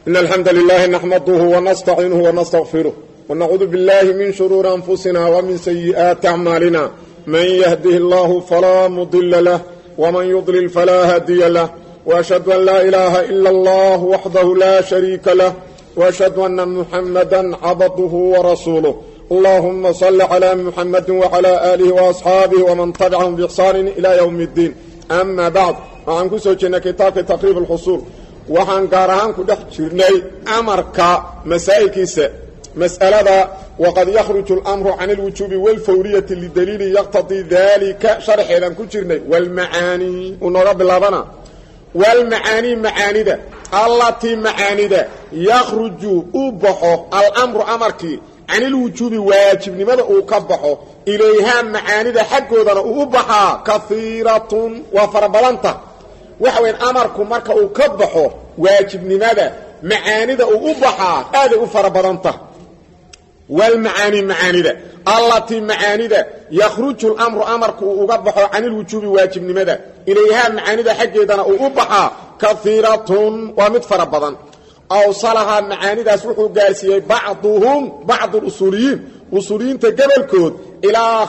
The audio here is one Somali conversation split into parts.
إن الحمد لله نحمده ونستعينه ونستغفره ونعوذ بالله من شرور أنفسنا ومن سيئات أعمالنا من يهده الله فلا مضل له ومن يضلل فلا هادي له وأشهد أن لا إله إلا الله وحده لا شريك له وأشهد أن محمدا عبده ورسوله اللهم صل على محمد وعلى آله وأصحابه ومن تبعهم بإحسان إلى يوم الدين أما بعد وعن كسوجنا كتاب تقريب الحصول وحن قارهان كدخ جرني أمرك مسائكيس مسألة وقد يخرج الأمر عن الوجوب والفورية لدليل يقتضي ذلك شرح إذا كجرني والمعاني ونرب اللبنا والمعاني معاني ده التي معاني ده يخرج أبحه الأمر أمرك عن الوجوب واجب لماذا أكبحه إليها معاني ده حقه ده أبحه كثيرة وفربلنته وحوين أمركم مركا أكبحه واجب لماذا معاني ده أبحه هذا أفربلنته والمعاني معاني ده التي معاني ده يخرج الأمر أمرك أكبحه عن الوجوب واجب لماذا إليها معاني ده حقه ده أبحه كثيرة ومتفربلن أوصلها معاني ده سوحوا قاسية بعض الأصوليين تقبل كود إلى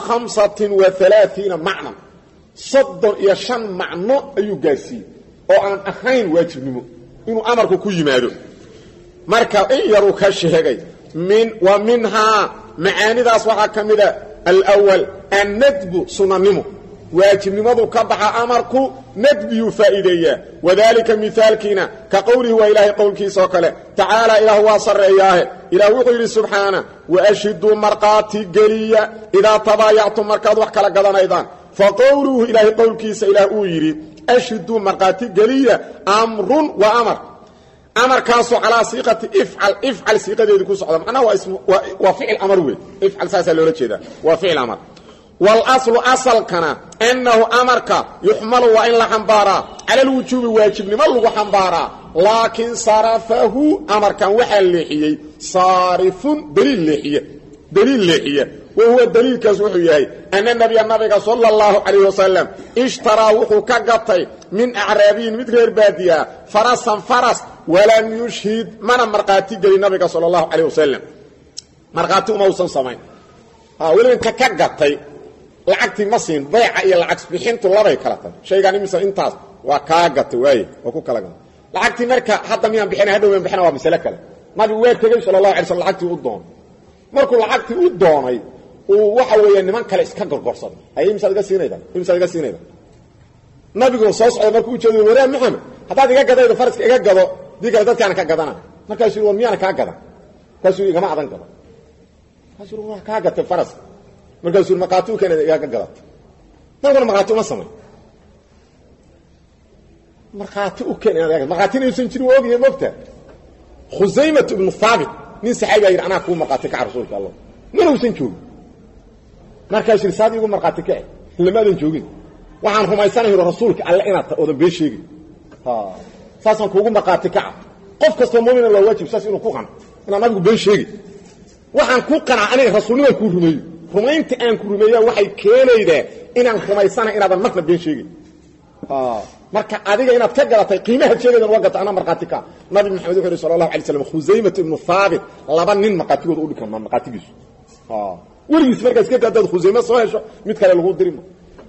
35 معنى صدر يشان معنى أيو قاسية وأن أخين واجب نمو إنه أمرك كي مادو مركا إن يروك الشهقي ومنها معاني ده أصبحها كمدة الأول الندب سننمو واجب نمو كبح أمرك ندب فائدية وذلك مثال كنا كقوله وإله قولك سوكله تعالى إله واصر إياه إله وقير سبحانه وأشهدوا مرقاتي قلية إذا تبايعتم مرقات وحكا لقضان أيضا فقوله إله قولك سإله ويري أشهدوا مرقاتي قلية أمر وأمر أمر كاسو على صيغة افعل صيغة يدكو سعودة معناه وفعل أمر وي افعل ساسا لولا كذا وفعل أمر والأصل أصل كان أنه أمرك يحمل وإن لحنبارا على الوجوب واجب لمن لغو حنبارا لكن صرفه أمرك وحل لحيي صارف دليل لحيي وهو الدليل كسوحيه أن النبي صلى الله عليه وسلم اشترى وحو كقطي من أعرابين مثل بادية فرس ولم يشهد من مرقاتي قال النبي صلى الله عليه وسلم مرقاتي موسى سمين ولم كقطي lacagtii ma siin bay'a iyo lacag bixintu labay kala tahay sheegani mise intaas waa ka gatay way oo ku kala gatay lacagtii marka hadda miyaan bixin hadhow aan bixin waa mas'ala kale nabi way tagay sallallahu alayhi wasallam lacagtii u doon markuu lacagtii u doonay oo waxa weeyaan niman kale iska gorgorsan ay imsaad ga siinayda nabigu soo socday markuu u jeedo waraa maxamed hadaad iga gadaydo faraska iga gado diga dadkaan ka gadana markaas uu miyaan ka gadan kaasuu igama adan gado kaasuu waa ka gatay faras markaasuu maqaatu keenay iga galat dadku maqaatu ma samay maqaatu keenay maqaatina aysan jirin oogiye mogta Khuzaymah ibn Thabit nin saxaabi ay ana ku maqaati ka rasuulka Allah ma uusan joogin markaasuu saadigu maqaati ka lamaadan joogin waxaan rumaysanahay rasuulka Allah inaad oo bee sheegay saasan kuugu maqaati ka qof kasta muumin la waajib saas inuu ku qan ina nabigu bee sheegay waxaan ku qanacay rasuulnimada ku rumeeyo rumaynta aan ku rumeeyaa waxay keenaydaa inaan rumaysana inaadan marna been sheegin marka adiga inaad ka galatay qiimaha sheegadan waa gata ana marqaatika nabi maxamed wuxuu sallallahu alayhi wasallam Khuzaymah ibn Thabit laba nin maqaatigooda u dhikan maqaatigiisu waligiis markaas ka dad Khuzaymah soo hesho mid kale lagu dirimo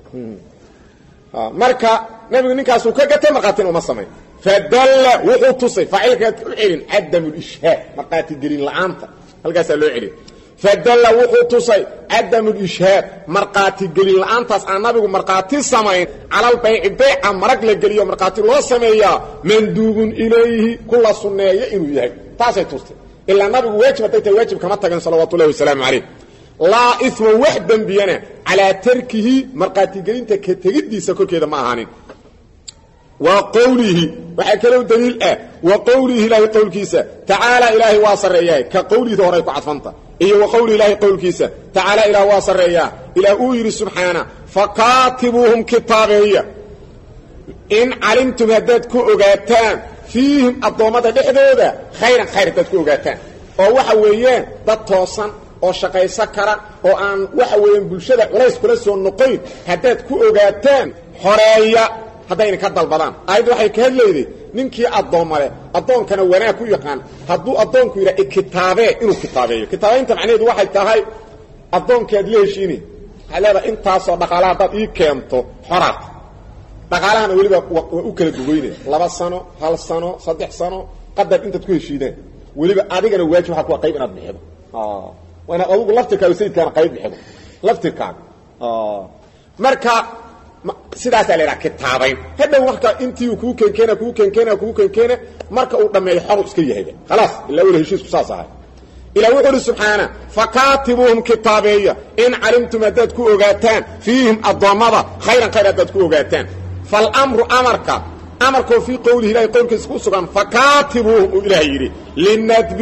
marka nabigu ninkaas uu ka gatay maqaatina uma sameey fadalla wuxuu tusay faa'ilka u celin adamul ishhaad maqaati gelin la'aanta halkaas loo celin فدل وحوتصي عدم الإشهاد مرقاتي قليل أنتاس عن نبي مرقاتي سمين على البيع مرق لقليل مرقاتي الله سمية مندوب إليه كل السنة إنه يهي تاسي توستي إلا النبي واجب كما تقن صلوات الله والسلام عليه لا إثم وحدا بينا على تركه مرقاتي قليل تكتغدي سكو كده معانين وقوله وحكلوا دليل وقوله إلهي قول كيسا تعالى إلهي واصر إياه كقوله ذوريك عطفنته إيه وقول إلهي قول كيسا تعالى إلى واصر إياه إلى أوير سبحانه فقاتبوهم كتابية إن علمتم هدادكو أغاتان فيهم الضوامات الإحدودة خيرا تدكو أغاتان ووحويين تطوصا وشقاي سكرا وأن وحويين بلشدة وليس كلسوا النقيد هدادكو أغاتان حرية هدين كدل بضان أيضا وحي كهدليدي ninkii adoomale adoonkana wanaag ku yaqaan hadduu adoonku yidhaa kitaabee inuu kitaabeeyo kitaabeynta macnaheedu waxay tahay adoonkeed la heshiini waxay leedahay intaasoo dhaqaalaha haddaad ii keento xoraad dhaqaalahana weliba waa u kala duwaynaya 2 sano 1 sano 3 sano qadar intaad ku heshiideen weliba adigana waajib waxa ku qayb inaad bixido waana adigu laftirkaaga sayidkaana qayb bixido laftirkaaga marka sidaas ay leedahay kitaabayn hadhow marka intii ku keenkeena marka uu dhameeyo xor iska yahay خلاص illa wala heshiisku saasahay ila wuxuu subhana fakatibuhum kitaabiyya in alimtum adad ku ogaataan fiihim adamada khayran adad ku ogaataan fal amru amarka fi qawlihi la qawlkiisa ku sugan fakatibuhum ilaahi linadbi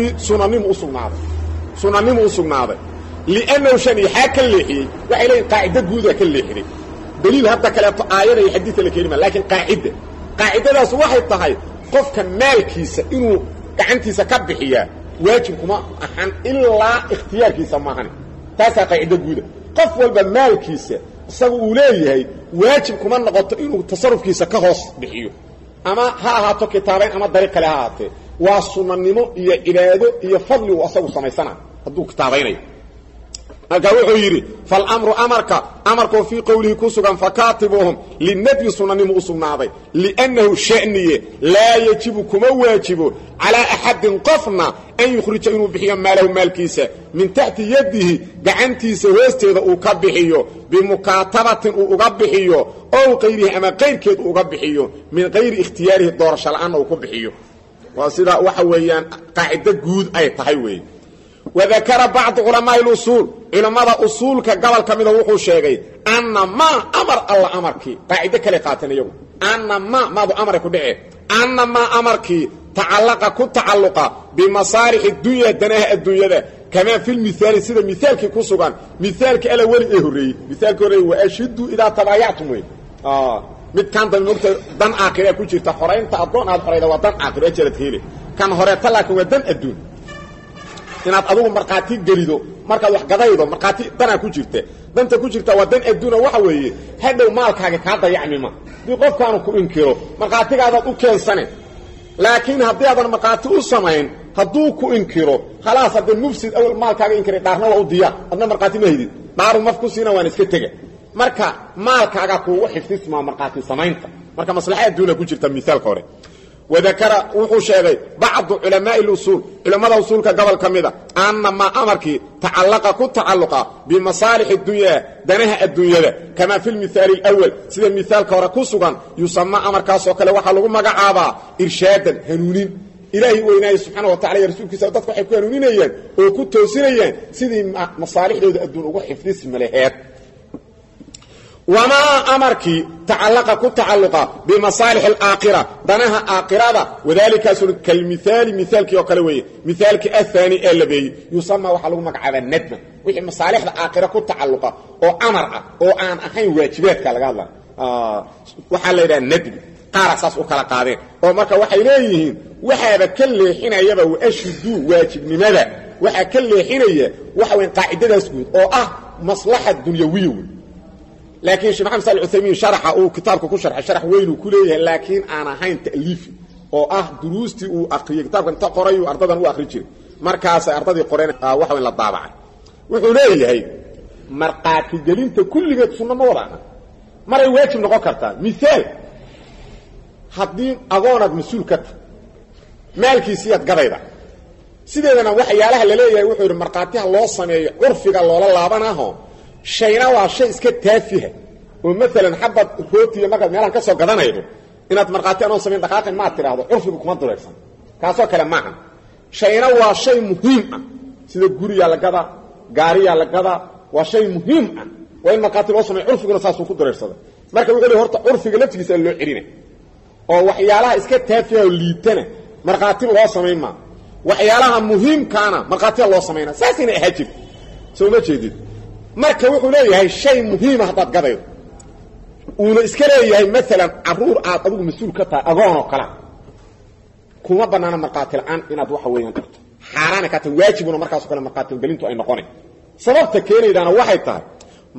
sunanim usugnaade li'annahu shani hakal lihi wa ilay qaa'ida guuda kal lihi دليل هذا كلام آيات يحدث الكلمة لكن قاعدة ذا سواحد طهي قف كمال كيسة إنه كعنتيسة كبحية واجب كما أحن إلا اختيار كيسة معهن تاسع قاعدة جودة قف والبمال كيسة سووليه واجب كما نغط إنه تصرف كيسة كهوس بحيو أما هاتو كتابين أما الطريق لهاته وصننمو إلهه يفضل وأصو سميسنا هدو كتابين أقول يري فالأمر أمرك في قوله كسوغا فكاتبهم للنبي سنن مؤسناضي لأنه شأنية لا يجب كما واجب على أحد قفنا أن يخرج إنه بحيا ماله مال كيسة من تحت يده دعنتي سوستيذ أقبحيه بمكاتبة أقبحيه أو غيره أما غير كيد أقبحيه من غير اختياره الدور شلعان أقبحيه وصيدا وحويان قاعدة جود أي تحيوي وذكر بعض علماء الأصول كقبل كمينه وحو شيغي أن ما أمر الله أمرك قاعدة كالقاتنا يوم أن ما ذو أمرك دعي أن ما أمرك تعلق بمصارح الدنيا دناها الدنيا ده كما في المثال سيدا مثالك كسوغان مثالك ألا ولي إهري مثالك ولي وأشدوا إذا تبايعتم mid kan dan aakhira ku jirta xoreynta adoon aad xoreyda wadan aakhira jirta heeli kan hore talaka wadan adduun inaad adigu marqaati gelido marka wax gadaydo marqaati dana ku jirta danta ku jirta wadan adduuna waxa weeye hadhow maalkaaga ka dayacnimo di qofkaanu ku inkiro marqaatigaada u keensane laakiin haddii aadan marqaati u sameyn hadduu ku inkiro khalaas hadda mufsid awal maalkaaga inkiro dhaarna waa u diyaar adna marqaati ma hidid dhaaru mafku siina waan iska taga marka maalkaaga ku xifdisma marqaati sameynta marka maslaxada adduuna ku jirta misaalka hore وذكر وحو شيغي بعض علماء الأصول علماء الأصول كقبل كميدا أن ما أمرك تعلق بمصالح الدنيا دنها الدنيا كما في المثال الأول سيدا المثال كوركوسوغان يسمى أمرك سوكلا وحلقوا مقعابا إرشادا هنونين إلهي وإناي سبحانه وتعالى رسولك سألتك وحيكوا هنونين وكنت توسينيين سيدا مصالح الدنيا وحفظ المليحات وما أمرك تعلق بمصالح الآخرة دنها آخرة وذلك كالمثال مثالك وكالوية مثالك الثاني اللي يسمى وحلوه مقعبا الندمة وحي مصالح الآخرة كتعلق أو أمر أو أن أخين واجبات كالغالة وحال إلى الندم قارع ساس وكلا قادين ومركا وحي ليهين وحي كل حين يبا وأشدوا واجب لماذا وحي كل حين يبا وحي قاعدة سكوت أو مصلحة دنيوية لكن شيخ محمد صالح العثيمين شرح او كتابك شرح وين كليه لكن انا هين تاليف او دروستي او اقري كتابك انت قريو ardaydan u akhri jiray markaas ardadii qoreen waxa weyn la daabacay wuxuu leeyahay marqaati gelinta kulligeed sunna ma wadana maray waajib noqon kartaa misaal hadii agoonad mas'uulka maalkiisiyad gadayda sideedana waxyaalaha la leeyahay wuxuu marqaatiha loo sameeyo urfiga loola laabanaho shayna waa shay iska taafiha oo mesela xabad rooti marka meelan ka soo gadanaydo inaad marqaati aan sameyn dhaqaaqin ma tiraahdo urfigu kuma dureersan kaasoo kale maahan shayna waa shay muhiim ah sida guriga la gada gaariga la gada waa shay muhiim ah waa in marqaati loo sameeyo urfiguna saas uu ku dureersada marka wuxuu leeyahay horta urfiga laftigiisa loo cirina oo waxyaalaha iska taafiha oo liitana marqaati loo sameyn ma waxyaalaha muhiimkaana marqaati loo sameeyna saasina ahajib soo ma jeedid marka wuxuu leeyahay shay muhiim ah dad gaday uu iska leeyahay mesela aruur aad adigu mas'uul ka tahay agoon oo kala kuma banaana marqaatil aan inaad wax weeyaan karto xaraana ka tahay waajibuna markaas kale marqaatil gelintu ay noqonay sababta keenaydana waxay tahay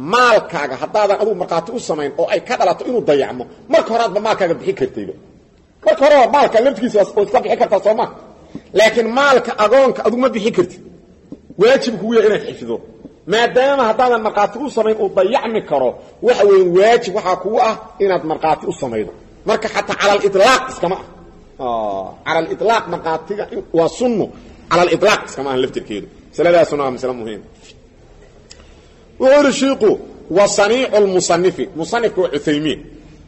maalkaaga hadaadan adigu marqaati u sameyn oo ay ka dhalato inuu dayacmo marka horaadba maalkaaga bixi kartayba marka hore maalka laftiisa oo iska bixi karta Soomaa laakiin maalka agoonka adigu ma bixi kartid waajib kugu yahay inaad xifdo maadaama hadaan marqaati u sameyn oo dayacmi karo waxa weyn waajib waxa kugu ah inaad marqaati u sameeydo marka hatta ala al-itlaq iskama ala al-itlaq marqaatiga waa sunno ala al-itlaq iskama laftirkeedu saladaasuna mas'ala muhiim وقال الشيخ وصنيع المصنف مصنف عثيمين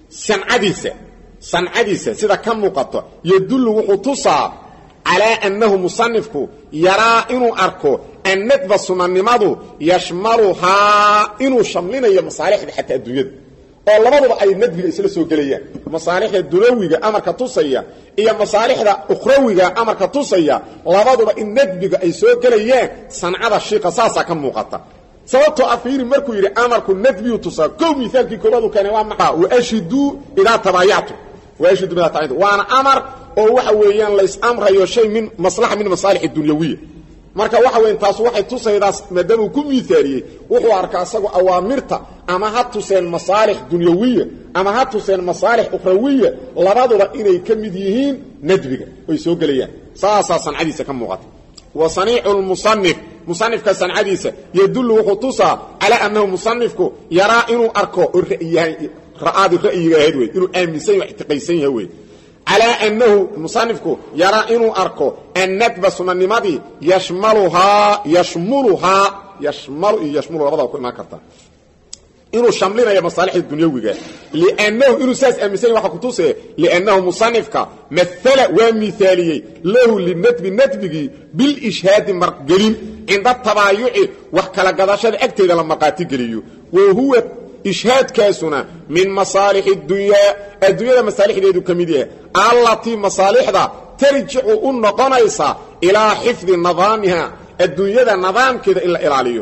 صنعديسة سيدا كم مقطع يدل وحطصا على أنه مصنفك يرى إنه أركو أن ندب الصنانماضو يشملها إنه شملين هي مصالح حتى الدنيا والله ما أي ندب يسلسوا قليا مصالح الدنيوية أمرك تصيا إيا مصالح أخروية أمرك تصيا لابد أن ندب يسلسوا قليا صنعد الشيخ صاصا كم مقطع sababtoo afiiri markuu yiri amarku nadbiyu tusa kow miisaalkii koobadu kana waa maxaa waashidu ila tabayatu waashidu bila tabayatu waana amar oo waxa weeyaan la is amrayo shay min maslaha min masalih ad-dunyawiyya marka waxa weyn taas waxay tusaydaas maadaama ku miisaaliyay wuxuu arkaa asagu awaamirta ama ha tuseen masalih dunyawiyya ama ha tuseen masalih ukhrawiyya labaduba inay kamid yihiin nadbiga oo soo galayaan saasan hadiisa ka muuqata وصنيع المصنف مصنف كسن حديثه يدل وخطوصا على أنه مصنفك يرى إنه أركو رأى الرأي هدوي إنه آمنسين واعتقيسين هوي على أنه مصنفك يرى إنه أركو أن ندب سنن ماضي يشمل رضا وكل ما كرتا إنه شاملين يا مصالح الدنيوية لأنه إنه ساس أمسين وحكتوسه لأنه مصنفك مثل ومثالي له للندب بالإشهاد مرقلين عند الطبايع وحكلا قداشة أكتر لما قاتقليه وهو إشهاد كاسنا من مصالح الدنيا مصالح اليدو كميدية التي مصالح ذا ترجع النقنيصة إلى حفظ نظامها الدنيا ذا نظام كذا إلا إلاليه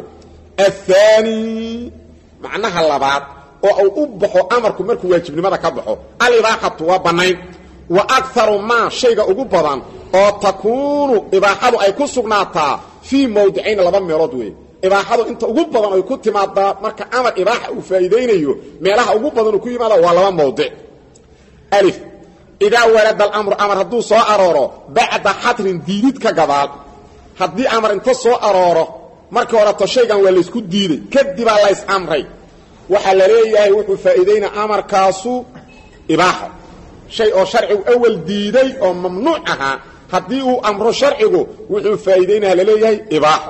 الثاني معناها اللبات او ابخو امركم مركو واجبنimada ka baxo al-ibaaxatu wa banayn wa akthar ma shayga ugu badan oo takunu ibaaxadu ay ku sugnaataa fi mawdi'ayn laba meelood way ibaaxadu inta ugu badan ay ku timaada marka amar ibaaxa uu faa'iideynayo meelaha ugu badan ku yimaada waa laba mawdi' alif ida warada al-amr amar haduu soo arooro ba'da hadrin diidid ka gadaal hadii amar inta soo arooro marka hore shaygan waa la isku diiday kadib la is amray waxa la leeyahay wuxuu faa'iideena amarkaasu ibaaha shay oo sharcigu awal diiday oo mamnuuc aha hadii uu amro sharcigu wuxuu faa'iideena la leeyahay ibaaha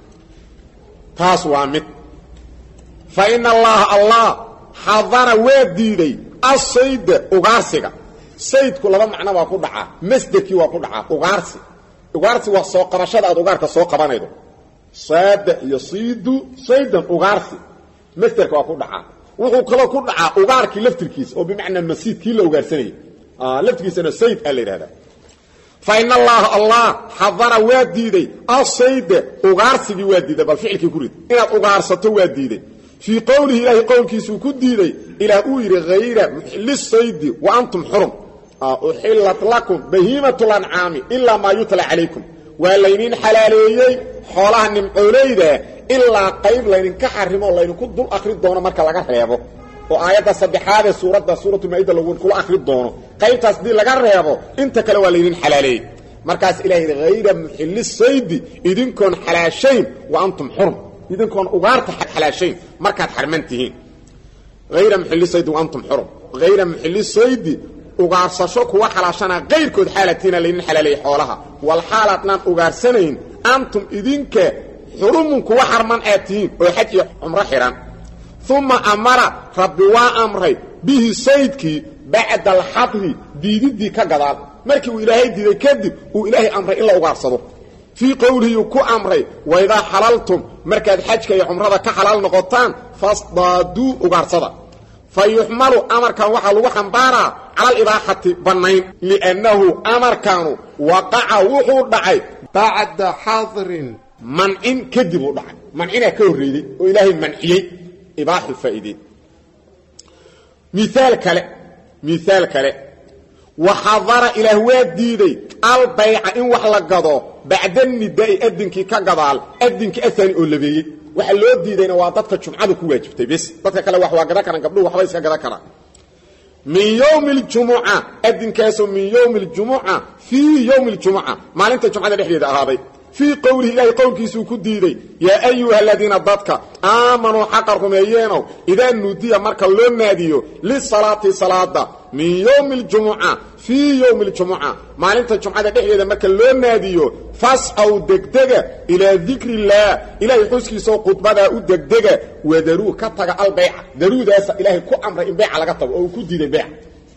taas waa mid fa inna allah hadana wadiiday as-sayd ugaarsiga saydku laba macna waa ku dhaca masdarki waa ku dhaca ugaarsi waa soo qarashada aad ugaarka soo qabanaydo صاد يصيد صيدا أغارسي مسترك وكو دعا وحو كلو كو دعا أغاركي لفتركيس أو بمعنى المسيد كي لو غارسني لفتركيس أنا السيد قال لي هذا فإن الله حضر واديدي الصيد أغارسي واديدي بالفعل كي كريد إن أغارسته واديدي في قوله إلهي قول كيسو كديدي إلى أوير غير للصيد وأنتم حرم أحلت لكم بهيمة الأنعام إلا ما يتلى عليكم ولينين حلاليي xoolaha nimcooleyda ilaa qayb layn ka xarimo layn ku dul akhrid doono marka laga reebo oo aayada saddexaad ee suuratu maa'ida lagu kula akhrid doono qaybtaas dii laga reebo inta kale waa layn xalaalay markaas ilaahay ghayra muhillis sayd idinkoon xalaashayn wa antum hurum idinkoon ugaarta xalaashayn markaad xarmantihiin ghayra muhillis sayd wa antum hurum ghayra muhillis sayd ugaarsasho kuwa xalaashana qayrkood xaalatiina layn xalaalay xoolaha wal xaalatna ugaarsanayn أنتم إذنك حرمك وحرمان آتين وحج عمره حرام ثم أمر ربي وأمري به سيدك بعد الحظر دي كقدال مركي وإلهي دي كذب وإلهي أمري إلا أغارصده في قوله يكو أمري وإذا حللتم مركي الحج كي عمره كحلال نقطان فاصدادوا أغارصده فيحمل أمر كان وحل وحنبارا على الإباحة بنين لأنه أمر كانوا وقع وحور دعي بعد حاضر منع كذب دعي منعنا كوريدي وإلهي منعي إباحة الفائدة مثال كلا وحضر إلى هواد ديدي البيع إن وحلقضو بعد النداء أدنك كقضال أدنك أثاني أولبي وحلود ديدينا واددك جمعة كواجبتي بس dadka kale wax waa gada karan gabdhuhu waxba iska gada karan min yawmi aljumu'a adinkaas min yawmi aljumu'a fi yawmi aljumu'a maalinta jumcada dhexdeeda ahaaday fi qawlihi ilaahi qowlkiisu ku diiday ya ayuha alladina dadka aamanu haqqakum ayeno idaa nudiya marka loo naadiyo li salati salada min yawmi aljumu'a fi yawmi aljumu'a maalinta jumcada dhexdeeda marka loo naadiyo fas'aw degdega ila dhikrillah ilaahi xuskiisa khudbada u degdega wadaru ka taga albay'a daruudaas ilaahi ku amray in bay'a laga tago oo ku diiday bay'a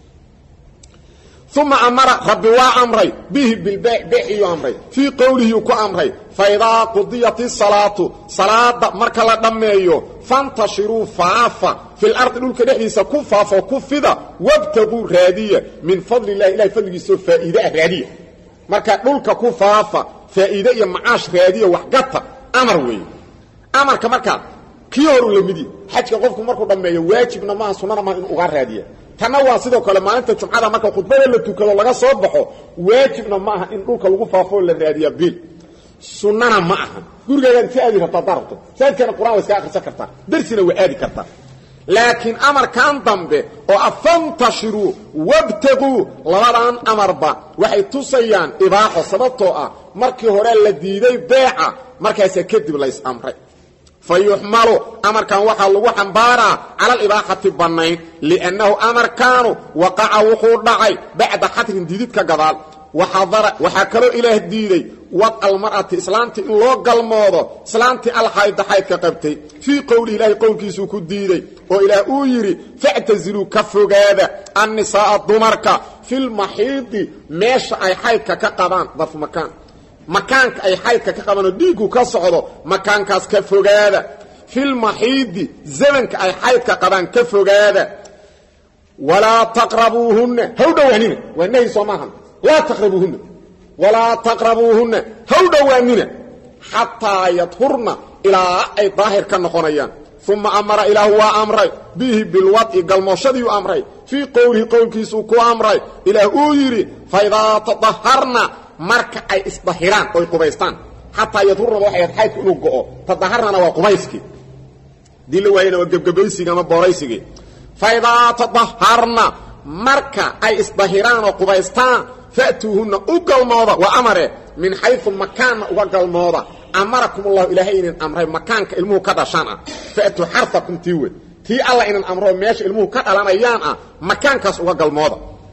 ثم أمر ربي وأمري به بالبيع بيعي أمري في قوله كأمري فإذا قضيت الصلاة صلاة مركلة دميو فانتشروا فعافا في الأرض نلك نحيس كفافا وكفدا وابتغوا رادية من فضل الله إلهي فضل يسوف فائدة رادية مركلة نلك كفافا فائدة معاش رادية وحقتها أمروي أمر كمركلة كيورو لمدي حاجة قفكم مركو دميو واجبنا ما سننا ما أغار رادية تنوى sidoo kale maalinta jumcada marka khudbada la tukado laga soo baxo waajibna ma aha in dhulka lagu faafo la raadiyo bil sunnana ma aha guriga inta aadi rabta darto saadkana quraan iska akhrisan karta darsina waa aadi karta laakiin amarkan dambe oo afantashiru wabtagu labadan amarba waxay tusayaan ibaaxo sababtoo ah markii hore la diiday beeca markaas kadib la is amray فيحمل أمر كان وحا لغو حنبارا على الإباحة بنين لأنه أمر كانوا وقع وحور دعي بعد حتر ديدت كقضال وحكروا إله الديدي وقع المرأة إسلامتي إن لوغ الموضة إسلامتي الحيد حيد كقبتي في قول إله قول كيسوك الديدي وإله أويري فاعتزلوا كفوا هذا النساء الضمركة في المحيط ماشا أي حيد كقضان ظرف مكانك أي حيث كقبانو ديكو كسعودو مكانكاس كفوغادا في المحيط زمنك أي حيث كقبان كفوغادا ولا تقربوهن هودا وانين وانهي صماهم لا تقربوهن ولا تقربوهن هودا وانين حتى يطهرن إلى أي ظاهر كنقونيان ثم أمر إله هو أمري به بالوضع قلموشدي أمري في قوله قول كيسوكو أمري إله أويري فإذا تطهرنا marka ay isdahiraan oo qubaystaan hatta yadurna waxay xayd inuu go'o tadaharna waa qubayski dilo wayna waa gabgabaysiga ama booraysiga fayda tadaharna marka ay isdahiraan oo qubaystaan faatuhunna ugalmooda wa amare min haythu makan wa galmooda amarakum allah ilaahin amray makanka ilmuhu ka dhashana faatu harfakum tiwad ti alla in amro meesha ilmuhu ka dhalanayaan makankaas uga galmooda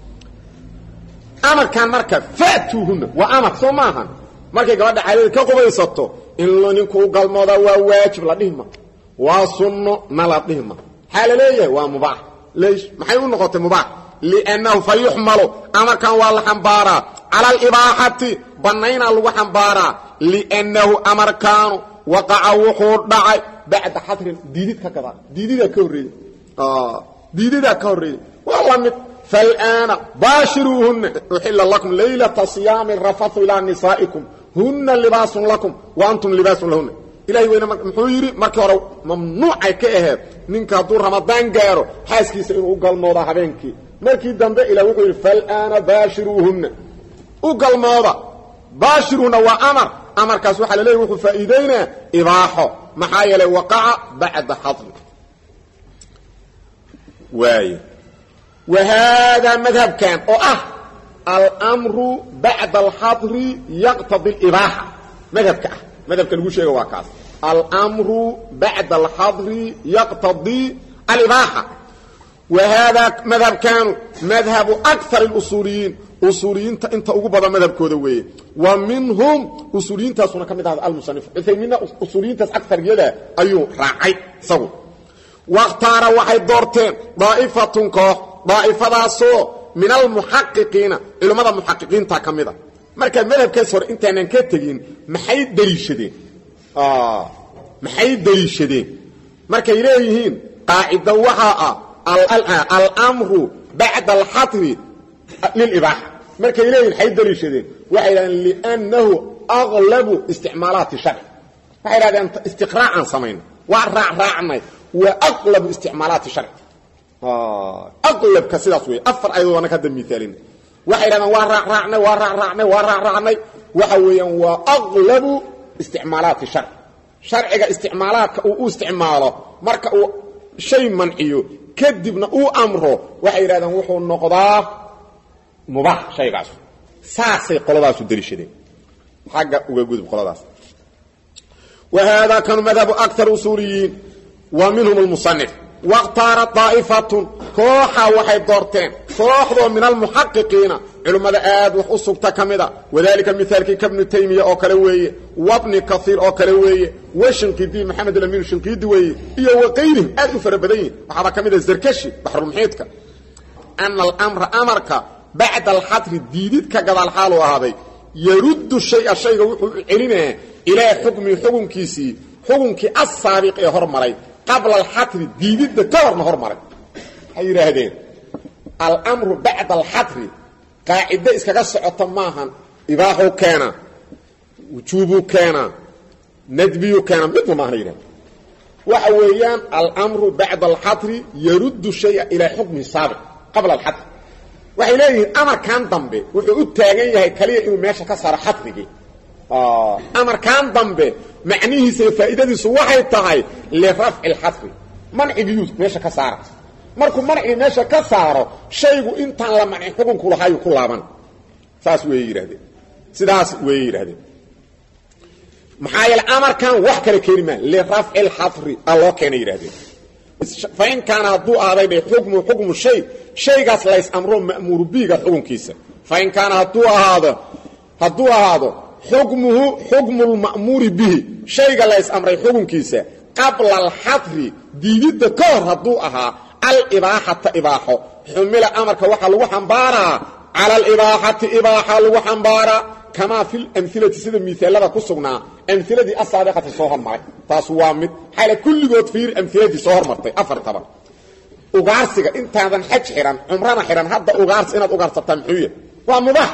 أمر كان مركب فاتوهن وأمر صماها مركب قد عدد كقبيصته إن لنكو قال موضا وواجب لديهما وصنو نلديهما حال ليه ومباح ليش ما حيقول نقطة مباح لأنه فيحمل أمر كان والله حنبارا على الإباحة بنينا الله حنبارا لأنه أمر كان وقع وحور دعي بعد حتر ديدتك كذا ديدتك كوري ديدتك كوري والله فالآن باشروهن أحل لكم ليلة صيام الرفث إلى نسائكم هن لباس لكم وأنتم لباس لهن إلهي وين محيري مركي ممنوع كأهد نينك دور رمضان جارو حاسكي سيئن أقل موضع حبينكي مركي دنبا إلى وقل فالآن باشروهن أقل موضع باشروهن وأمر كاسوح لليه وقل فإيدين إباحه محايا لي وقع بعد حظر واي وهذا مذهب كان الأمر بعد الحظر يقتضي الإباحة مذهب كان يقول شيء واكاس الأمر بعد الحظر يقتضي الإباحة وهذا مذهب كان مذهب أكثر الأصوليين أصوليين انت أقوبضا مذهب كودوي ومنهم أصوليين تاسونا كمذهب المصنف إذن أصوليين تاس أكثر يدا أيو راعي سوى واختار واحد دورتين ضائفة سو من المحققين إلو ماذا المحققين تاكمدا مركا مذهب كسر انت انكتغين محي دليشدين محي دليشدين مركا إليهين قاعدة وحاء الأمر بعد الحظر للإباحة مركا إليهين حي دليشدين وحيدا لأنه أغلب استعمالات الشرع وحيدا أن استقراعا صمين وراعنا وأغلب استعمالات الشرع أغلب كسيداس وي أفر أيضا أنا كده مثالين وحيدا وراعنا وحويا وأغلب استعمالات الشرع شرعك استعمالات أو استعماله مركا شيء منعيه kadibna uu amro waxay yiraahdaan wuxuu noqdaa mubaax shaygaas saasay qoladaas u dalishadeen xaga uga gudub qoladaas وهذا كان مذهب أكثر أصوليين ومنهم المصنف واختار طائفة كوحا وحي دورتين كوحا من المحققين علماء آد وحصوك تكمدا وذلك مثال كابن تيمية أو كلوية وابن كثير أو كلوية وشنقيدي محمد الأمين الشنقيدي إيا وغيرهم آد فربدين وحضا كمدا الزركشي بحر المحيطك أن الأمر أمرك بعد الحظر الديديد كقضى الحال وهذا يرد الشيء علينا إلى حكم كيسي حكم كي السابق يهرمري قبل الحظر الديديد كور نهرمري حيرا هذين الأمر بعد الحظر قاعدة إسكاقا سعطا ماها إباحه كان وجوبه كان ندبيه كان مثل ما هيرا وحويان الأمر بعد الحظر يرد الشيء إلى حكم السابق قبل الحظر وحيليه أمر كان ضمبه وحيو التاغين يهي كليه إنه ماشا كسر حظره أمر كان ضمبه معنيه سيفائدة دي سواحي التغي لرفع الحظر منع بيوت ماشا كسر markuu marci meesha ka saaro shaygu intaan la manci xukunku lahayo ku laaban saas way yiraahdeen sidaas way yiraahdeen maxaa yeel amarkan wax kale keenima li raf'il hadri allo keenay yiraahdeen fa in kana hadu aaday hukmu shaygaas la is amro ma'mur biga xukunkiisa fa in kana hadu ahaado hukmul ma'mur bihi shayga la is amray xukunkiisa qabla al hadri diidida ka hor hadu ahaa الإباحة إباحة حمل أمرك وحا لغو حنبارا على الإباحة إباحة لغو حنبارا كما في الأمثلة سيدة مثالة كسونا أمثلة دي الصادقة صهر معي تاسوامد حالة كل قد فير أمثلة دي صهر مرتي أفر طبعا أغارسك انت هذا حج حيران عمرانا حيران هذا أغارس إناد أغارس التمحوية ومباح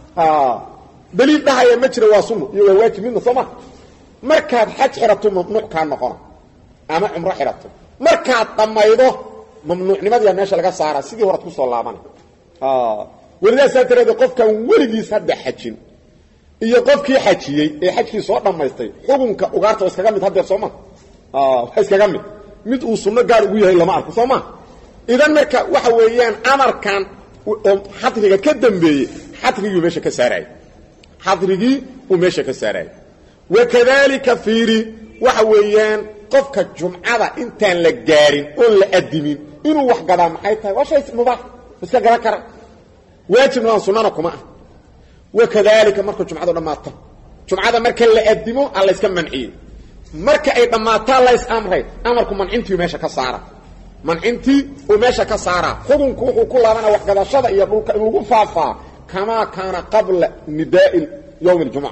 دليل ده هي مجرى واسمه يواجه منه صمح مركاد حج حيرته ممنوع كان نقرا أما عمره حيرته مركاد طميضه ممنوع نمدي ماشي laga saara sidii horad ku soo laaban walidaa saarteed qofka waligiis hadda xajin iyo qofkii xajiyay ee xajkii soo dhameystay xukunka ugaarta iskaga mid hadda Soomaa iskaga mid uu sunno gaar ugu yahay lama arko Soomaa idan marka waxa weeyaan amarkan hadriga ka dambeeyay hadrigii meesha ka saaray hadrigii uu meesha ka saaray wakadalika fiiri waxa weeyaan qofka jumcada intaan la gaarin oo la adimin inuu wax gadaa maxay tahay waa shay mubaax iska gara kara waajibna waa sunnana kuma ah wakadalika marka jumcada dhamaato jumcada marka la adimo alla iska manciyo marka ay dhamaato la is amray amarku mancintii meesha ka saara mancintii oo meesha ka saara xukunku wuxuu ku laabana wax gadashada iyo dhulka inuu ugu faafaa kama kana qabla nidaa'il yawm al-jum'ah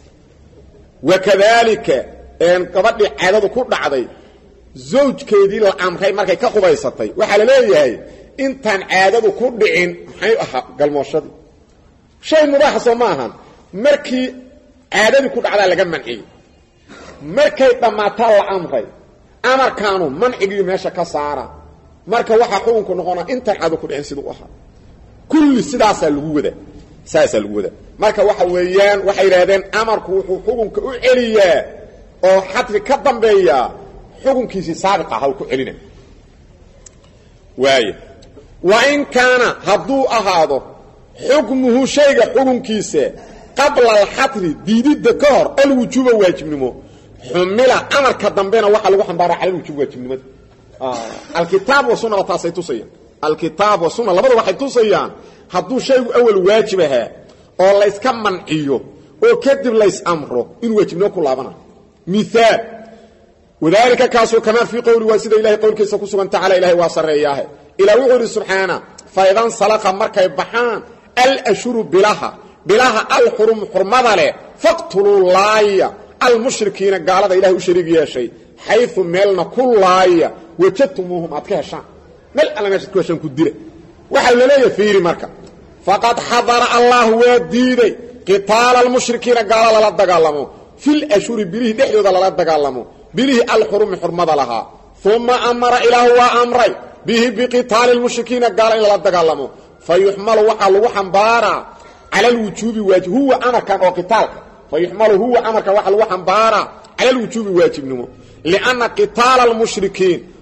wakadalika een gabadhii caadadu ku dhacday zawjkeedii la amray markay ka qubaysatay waxa la leeyahay intaan caadadu ku dhicin maxay aha galmooshadii shay mubaax soo maahan markii caadadu ku dhacda laga manciyay markay dhamaato la amray amarkaanu mancigii meesha ka saara marka waxa xukunku noqona intaan caadadu ku dhicin sidoo aha kulli sidaas lagu wada marka waxa weeyaan waxay yiraahdeen amarku wuxuu xukunka u celiyaa oo xadri ka dambeeya xukunkiisi saabiqa ah ku celina wa in kana hadu ahaado xukmuhu shayga xukunkiisa qabla al-hadri diidida ka hor al-wujuba waajibnimo xumila amarka dambeena waxa lagu xambaara cala wujub waajibnimada al-kitab wa sunnah taasaytusaya al-kitab wa sunnah labada waxay tusayaan hadu shaygu awal waajibaha oo la iska manciyo oo kadib la is amro in waajibnimo ku laabana مثال وذلك كاسو كما في قول واسد الله قول كيسا كسوغان تعالى إلهي واسر إياه إلى وغير سبحانه فإذا انسلق مركا بحان الأشهر بلاها الحرم حرمضة له فاقتلوا الله المشركين قال هذا إلهي أشريك يا شيء حيث ملنا كل الله وجدتموهم أتكيه شان مل أنا ما شكوه شان كديره وحل لا يفيري مركا فقد حضر الله وديدي قتال المشركين قال لا تقالموا في الأشهر بليه دحيو ذا لا تقالموا بليه الحرم حرمضة لها ثم أمر إله وأمري به بقتال المشركين قال لا تقالموا فيحمل وحل وحنبارا على الوجوب واجب هو أمر كان قتال فيحمل هو أمر كان وحل وحنبارا على الوجوب واجب نمو لأن قتال المشركين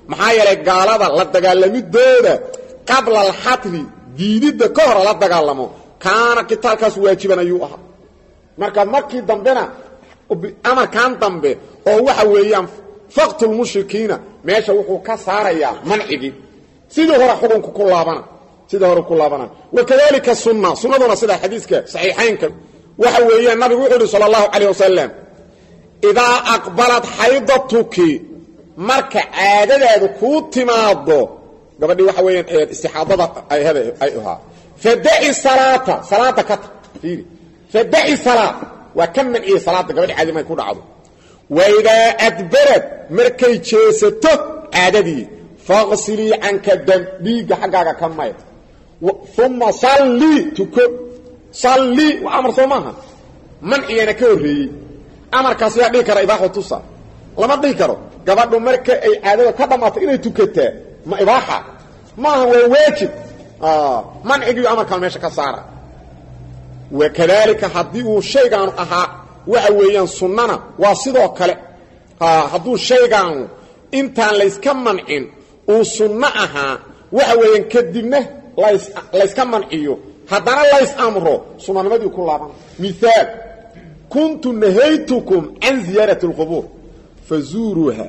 maxaa yeelay gaalada la dagaalamidooda qabla al-hatri diidida ka hor la dagaalamo kaana qitaalkaas waajiban ayuu ahaa marka markii dambena amarkan dambe oo waxa weeyaan faqtul mushrikiina meesha wuxuu ka saarayaa mancigi sidoo hore xukunku ku laabana wakadalika sunnaduna sida xadiiska saxiixaynka waxa weeyaan nabigu wuxuu yiri sallallahu alayhi wasallam idaa aqbalat haydatuki marka caadadaadu ku timaado gabadhii waxa weeyaan istixaadada ay ahaa fada'i salata ka fiiri fada'i salata wa kam min salata gabadhii caadi ma ku dhacdo wa idaa adbarat markay jeesato caadadii faghsili anka dhiiga xagaaga ka mayd thumma salli wa amr soomaha man iyana ka horeeyay amarkaas yaa dhigi kara ibaaxo tusa lama dhigi karo gabadhu marka ay caadada ka dhamaato inay tukataa ma ibaaxa ma waa waajib mancigi amarkan meesha ka saara wakadalika haddii uu shaygan ahaa waxa weeyaan sunnana waa sidoo kale hadduu shaygan intaan la iska mancin uu sunna ahaa waxa weeyaan kadibna la iska manciyo haddana la is amro sunnanimadii ku laaban misaal kuntu nahaytukum an ziyarati alqubur fazuruha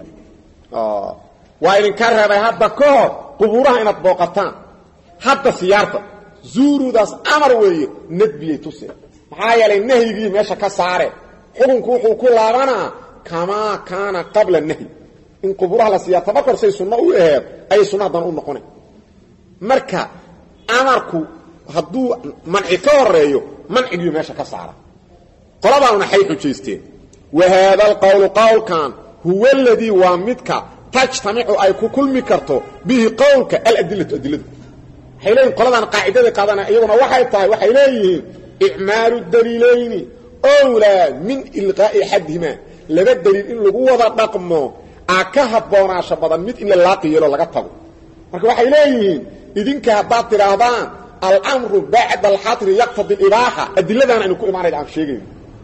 wa in karaba hadda ko quburaha inaad booqataan hadda siyaarta zuurudaas amar weeye nadbiyay tusay maxaa yeelay nahyigii meesha ka saare xukunku wuxuu ku laabanaa kama kaana qabla nahy in quburaha la siyaarta markor say sunna u aheed ay sunnadan u noqonay marka amarku hadduu manci ka horeeyo mancigii meesha ka saara qoladaana waxay xujeysteen wa hada alqawl qawlkan huwa alladhi wa midka tajtamicu ay ku kulmi karto bihi qawlka al-adillatu adilladu hayleen qoladan qaacidada qaadana iyaguna waxay tahay waxay leeyihiin i'maalu daliilayni awla min ilqaa'i hadhima laba daliil in lagu wada dhaqmo aka haboonaasha badan mid in la laaqiyo laga tago marka waxay leeyihiin idinka haddaad tiraahdaan al-amru ba'da al-hatri yaqtadi al-ibaha adilladan aynu ku imaanay aan sheegayno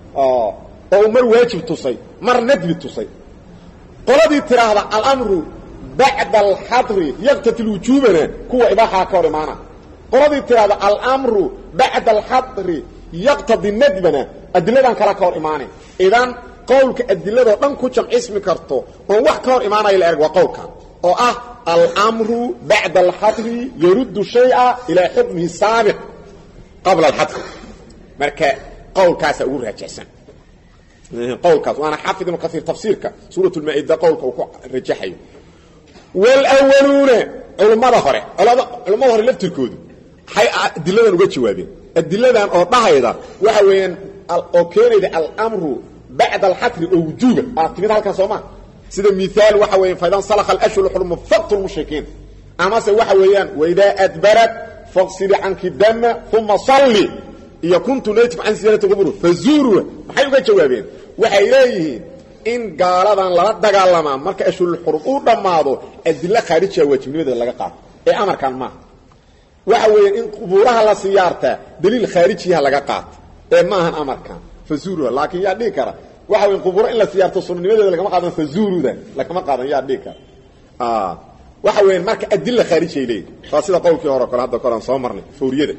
oo mar waajib tusay mar nadbi tusay qoladii tiraahda al-amru ba'da al-hatri yaqtadi al-wujubana kuwa ibaha ka hor imaana qoladii tiraahda al-amru ba'da al-hatri yaqtadi an-nadbana adilladan kala ka hor imaanay idan qowlka adillada dhan ku jamcismi karto oo wax ka hor imaanay la erg waa qowlka oo ah al-amru ba'da al-hatri yuruddu shay'a ila hukmihi sabiq qabla al-hatri marka qowlkaas ugu raajaysan qowlkaas waana xafid ibn kathir tafsiirka suuratul maa'ida qowlka uu ku rajaxayo wal awwaluna culimada hore laftirkoodu hay adilladan uga jawaabeen adilladan oo dhahayda waxa weeyaan oo keenayda al-amru ba'da al-hatri oo wujuba timid halkan Soomaa sida misaal waxa weeyaan faydan salakha al-ashhur al-hurum faqtul mushrikiin ama se waxa weeyaan wayda adbarat faghsili anki damma thumma salli iyo kuntu naytib an ziyarati qubur fazuru maxay uga jawaabeen waxay leeyihiin in gaaladan la dagaalama marka ashhur al-hurum uu dhamaado adilla khariji waajibnimada laga qaato ee amarkan ma waxa weeyaan in quburaha la siyaarta daliil kharijiha laga qaato ee ma ahan amarkan fazuru laakiin yaa dhigi kara waxa weyn qubur in la siyaarto sunnanimadeeda laga qaadan fazuruda laga qaadan yaa dhigi kara waxa weyn marka adilla khariji ay leeyahay sida qowlkii hore kale hadda koran soo marnay fuuriyada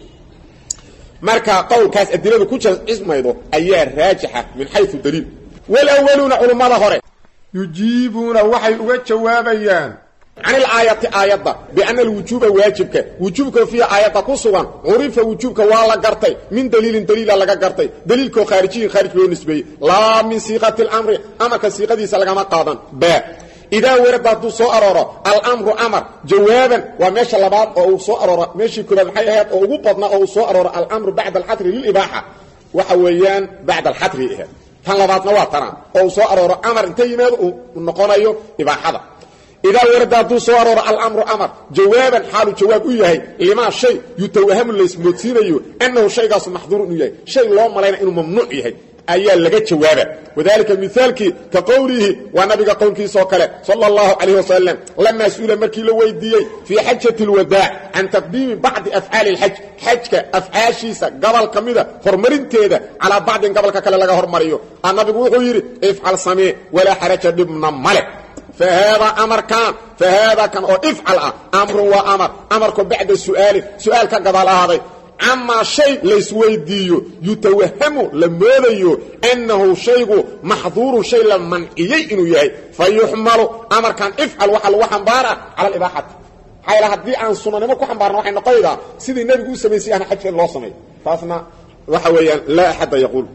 marka qowlkaas adilladu ku ismaydo ayaa raajixa min haythu daliil wal awwaluna ulumada hore yujibuna waxay uga jawaabayaan عن الآية آيات بأن الوجوب واجبك وجوبك في آيات كسوان عرف وجوبك والله قرتي من دليل لغا قرتي دليلك خارجي خارج بالنسبة لا من صيغة الأمر أما كصيغة دي سلغا ما قادن إذا ورد سو أرور الأمر أمر جوابا وماشي لبعض أو سو أرور ماشي كلام حيات أو بدنا أو سو أرور الأمر بعد الحظر للإباحة وحويان بعد الحظر إيه فلبعض نواتنا أو سو أرور أمر انتيماد ونقونيو إباحة إذا ورد صور الأمر أمر جوابا حال جواب إياه لما شيء يتوهم الاسموتينيو أنه شيء قاس محظور إياه شيء لا ملينا إنه ممنوع إياه أيها لقد جوابا وذلك مثالك كقوله ونبي قولك صلى الله عليه وسلم لما سئل مركي لويديه في حجة الوداع عن تقديم بعض أفعال الحج حجك أفعال شيسا قبل كميدة فرمرين تيدا على بعض قبل كلا لغا هرمريو النبي يقول افعل سميع ولا حرج ضمن ملك فهذا أمر كان فهذا كان أو افعل أمر وأمر أمرك بعد السؤال سؤال كقضاء هذا عما شيء ليس ويديو يتوهم لماذا أنه شيء محظور شيء لمنعي إنه يهي فيحمل أمر كان افعل وحل وحنبارا على الإباحة حيلا هدي عن سنة نمكو حنبارا وحين نقيدا سيدي النبي يقول سميسي أنا حج الله سمي فأصنا وحويا لا أحد يقول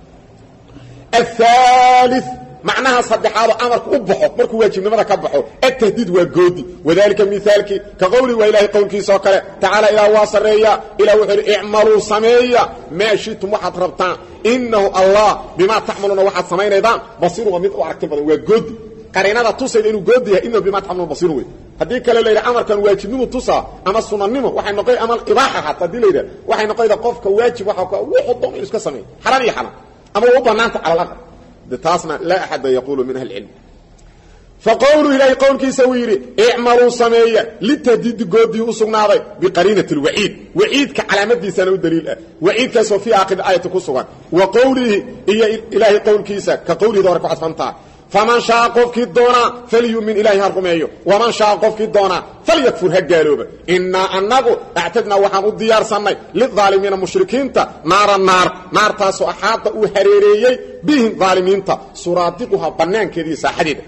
الثالث معناها صدحاده امرك ابخو markuu waajibnimada ka baxo التهديد وجودي وذلك مثالك كقولي والهي قولك سوكله تعالى الى واسريا الى وحر اعملوا سميا ما شئتم وحد ربطان انه الله بما تحملون وحد سمينيدان بصير ومد واركتي بدن وجودي قرينada tusay inuu goodiya inuu bima taxmul basir way hadii kale leeyahay amarkan waajibnimo tusa ama sunnanimo waxay noqday amal ibaaha hatta hadii leeyahay waxay noqday qofka waajib waxa ku wuxuu doon iska sameey xaraan iyo xaram ama uu banaanta ala تاسنا لا أحد يقول من أهل العلم فقولوا إلهي قولك سويري اعملوا سمية للتهديد قودي أسقنا بقرينة الوعيد وعيد كعلامة دي سنة الدليل وعيد كسو في آخر آية كسوغا وقوله إلهي قولك كقولي دورك وعصفانتا فمن شاء قفك الدونا فليؤمن إلهي هرقميه ومن شاء قفك الدونا فليكفر هجالوب إنا أنه اعتدنا وحام الديار سنة للظالمين المشركين نار تاسو أحاط وحريريي بهم ظالمين سرادقها بنان كذيسة حديدة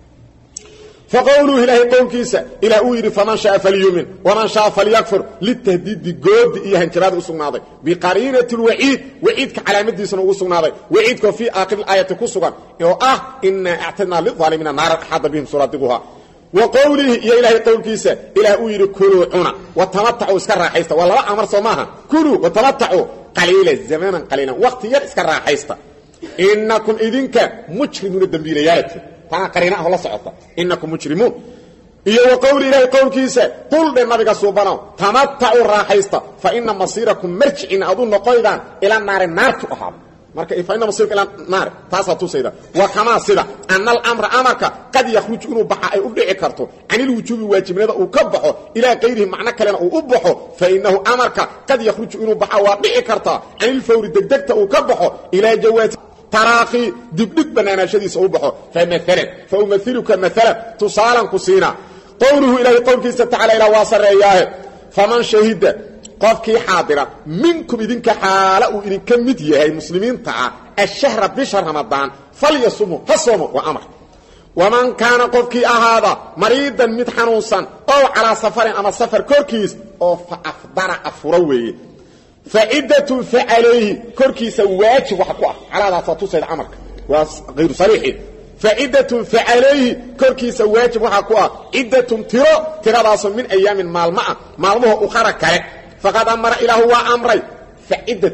فقولوا إلهي قولكيسا إلى أوير فمن شاء فليؤمن ومن شاء فليكفر للتهديد قود إياه انتراد أسقناضي بقرينة الوعيد وعيد كعلامة دي سنة أسقناضي وعيد في آخر الآية كسوغا إنا اعتدنا للظالمين نار أحاط بهم سرادقها وقوله يا إلهي قولكيسا إلى أوير كلوا عنا وتمتعوا اسكرا حيستا والله أمر سماها كلوا وتمتعوا قليلا زمانا قليلا وقت ير اسكرا حيستا إنكم إذنك مجرمون الدنبيليات فأنا قريناه الله سعطة إنكم مجرمون إيه وقول إلهي قولكيسا قل للنبي صوبانه تمتعوا الراحيستا فإن مصيركم مرجعين أظن قيدا إلى النار تؤهب marka ifayna masiirka ila naar taasa tusayda wa kama sida anal amra amarka qad yakhruj inuu baxa ay u dhici karto anil wujubi waajibnada uu ka baxo ila qeyrihi macna kalena uu u baxo fa inahu amarka qad yakhruj inuu baxa waa dhici karta anil fawri degdegta uu ka baxo ila jawaaz taraaqi dibdib banaanashadiisa uu baxo fa mathalan fa umathiluka mathalan tusalan kusina qawluhu ila qawlkiisa ta'ala ila wasarayah faman shahida قفكي حاضرة منكم إذن كحالة وإذن كمد يهي مسلمين تعا الشهر بشهر رمضان فليصوموا فصوموا وأمر ومن كان قفكي هذا مريضا متحنوصا أو على سفر أما سفر كوركيس أو فأفضر أفروي فعدة فعليه كوركيس واجب وحقوه على ذا تتصل عمرك وغير صريح فعدة فعليه كوركيس واجب وحقوه عدة ترى راس من أيام مالمه أخرى كالك فقد أمر إله وأمري فعدة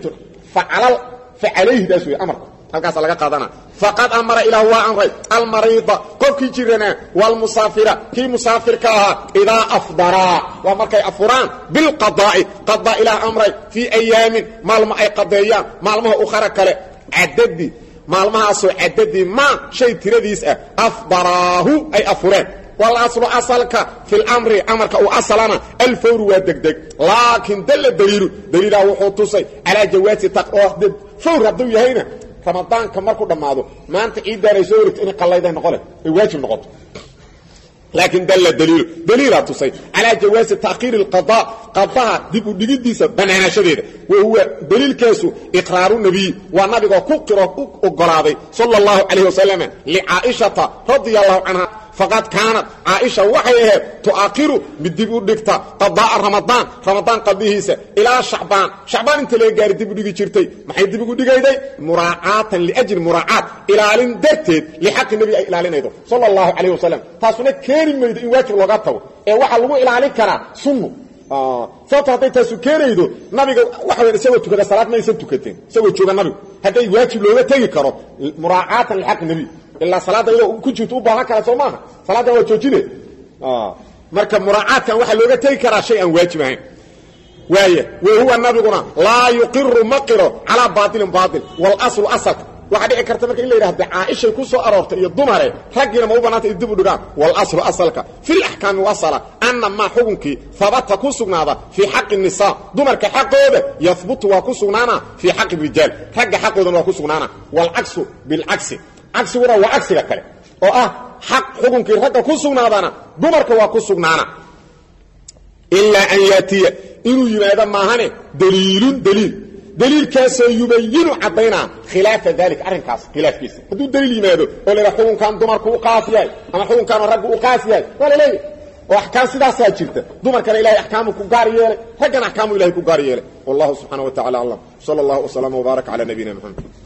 فعليه ده سوى أمر هكذا لقى قادنا فقد أمر إله وأمري المريض قفكي جيرنا والمسافرة كي مسافر كاها إذا أفضرا وأمر كي أفران بالقضاء قضاء إله أمري في أيام مالما أي قضايا مالما أخرى كالي عددي مالما أسو عددي ما شيء ترديس أفضراه أي أفران والأصل أصلك في الأمر أمرك وأصلنا الفور والدقدق لكن دليل وحوطوسي على جواز تقوى فور هدو يهينا رمضان كمركو دماغو ما أنت عيدا ريسورك إني قليدا نقوله يواجب نقوله لكن دليل تصي على جواز تأخير القضاء قضاء ديسا بنانا شديد وهو دليل كاسو إقرار النبي والنبي كقره أقراضي صلى الله عليه وسلم لعائشة رضي الله عنها فقد كانت عائشة وحيها تؤخر بالدبو دكتا قضاء رمضان قضيهيسا إلى شعبان انت ليه قاري دبو دكي جرتي ما حي دبو دكي دي مراعاة لأجل مراعاة إلى لين درتد لحق النبي إلى لين ايضا صلى الله عليه وسلم تاسونا كيري ميدو إن واجب لغاته waxa lagu ilaalin karaa sunno sababta haday taasoo keenaydo nabiga waxa weey isagoo tukada salaad ma aysan tukateen isagoo jooga nabigu haday waajib looga tagi karo muraa'atan lihaq nabi illa salaada iyadoo ku jirto u baahan kara Soomaha salaada waa joojine marka muraa'atan waxa looga tagi karaa shay aan waajib ahayn waaye huwa nabiguna la yuqirru maqiro ala baatil wal aslu asal waxa dhici karta marka in la yiraahdo Aisha ku soo aroortay iyo dumare ragina ma u banaatay dib u dhigaan wal aslu asalka fil ahkam wasala anna ma hukunki thabata ku sugnaada fi haqq an-nisa dumarka xaqooda yathbutu wa ku sugnaana fi haqq rijal ragga xaqooda waa ku sugnaana wal aksu bil aksi aksi wara wa aksiga kale oo xaq xukunkii ragga ku sugnaadana dumarka waa ku sugnaana ilaa an yaatiya inuu yimaado maahane daliilkaasoo yubayinu caddaynaa khilaafa dalik arrinkaas khilaafkiisa hadduu daliil yimaado oo la yidhaha xukunkan dumarku u qaas yahay ama xukunkaanoo raggu u qaas yahay waa la leeyahy oo axkaam sidaasaa jirta dumarkana ilahay axkaamu ku gaar yeelay raggana axkaamu ilahay ku gaar yeelay wallahu subxaana wa tacala aclam sala allahu wasalama wbaaraka calaa nabiyina maxamed